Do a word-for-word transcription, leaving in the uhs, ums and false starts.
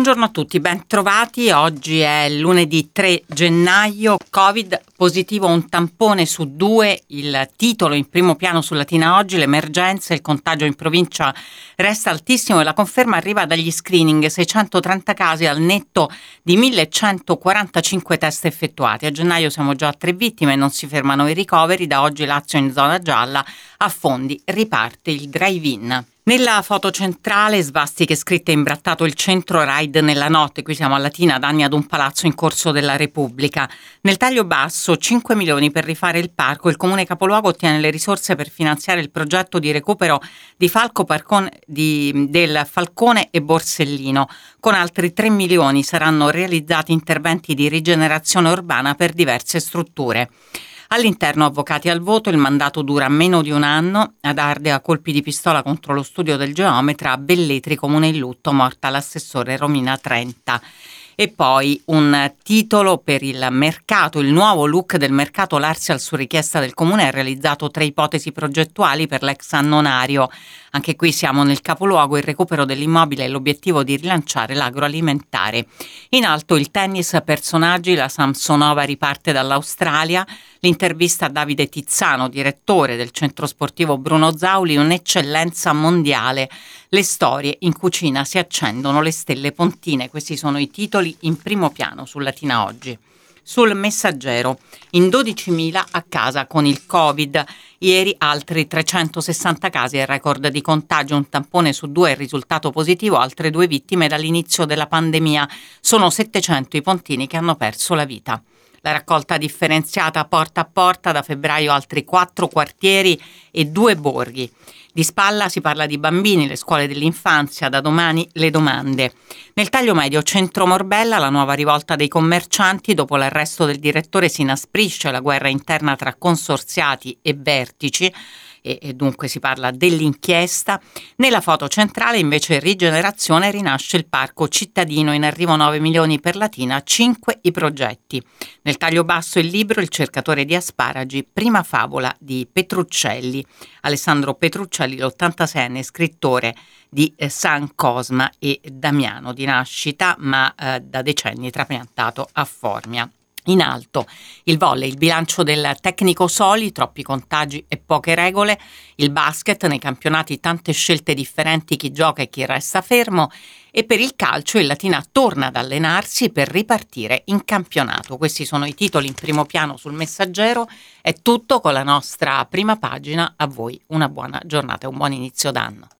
Buongiorno a tutti, ben trovati. Oggi è lunedì tre gennaio. Covid positivo un tampone su due. Il titolo in primo piano su Latina Oggi: l'emergenza, il contagio in provincia resta altissimo e la conferma arriva dagli screening, seicentotrenta casi al netto di millecentoquarantacinque test effettuati. A gennaio siamo già a tre vittime e non si fermano i ricoveri. Da oggi Lazio in zona gialla, a Fondi riparte il drive-in. Nella foto centrale, svastiche scritte imbrattato il centro raid nella notte. Qui siamo a Latina, danni ad un palazzo in Corso della Repubblica. Nel taglio basso, cinque milioni per rifare il parco. Il comune capoluogo ottiene le risorse per finanziare il progetto di recupero di Falco Parcone, di, del Falcone e Borsellino. Con altri tre milioni saranno realizzati interventi di rigenerazione urbana per diverse strutture. All'interno avvocati al voto, il mandato dura meno di un anno. Ad Ardea colpi di pistola contro lo studio del geometra, a Belletri comune in lutto, morta l'assessore Romina Trenta. E poi un titolo per il mercato: il nuovo look del mercato Larsial su richiesta del comune ha realizzato tre ipotesi progettuali per l'ex annonario. Anche qui siamo nel capoluogo, il recupero dell'immobile e l'obiettivo di rilanciare l'agroalimentare. In alto il tennis, personaggi, la Samsonova riparte dall'Australia, l'intervista a Davide Tizzano, direttore del centro sportivo Bruno Zauli, un'eccellenza mondiale. Le storie in cucina, si accendono le stelle pontine. Questi sono i titoli in primo piano su Latina Oggi. Sul Messaggero, in dodicimila a casa con il Covid. Ieri altri trecentosessanta casi, il record di contagio, un tampone su due è il risultato positivo, altre due vittime dall'inizio della pandemia. Sono settecento i pontini che hanno perso la vita. La raccolta differenziata porta a porta, da febbraio altri quattro quartieri e due borghi. Di spalla si parla di bambini, le scuole dell'infanzia, da domani le domande. Nel taglio medio, centro Morbella, la nuova rivolta dei commercianti. Dopo l'arresto del direttore si inasprisce la guerra interna tra consorziati e vertici. E, e dunque si parla dell'inchiesta. Nella foto centrale invece rigenerazione, rinasce il parco cittadino, in arrivo nove milioni per Latina, cinque i progetti. Nel taglio basso il libro Il cercatore di asparagi, prima favola di Petruccelli. Alessandro Petruccelli, l'ottantaseienne scrittore di eh, San Cosma e Damiano, di nascita ma eh, da decenni trapiantato a Formia. In alto il volley, il bilancio del tecnico Soli, troppi contagi e poche regole. Il basket, nei campionati tante scelte differenti, chi gioca e chi resta fermo. E per il calcio il Latina torna ad allenarsi per ripartire in campionato. Questi sono i titoli in primo piano sul Messaggero. È tutto con la nostra prima pagina. A voi una buona giornata e un buon inizio d'anno.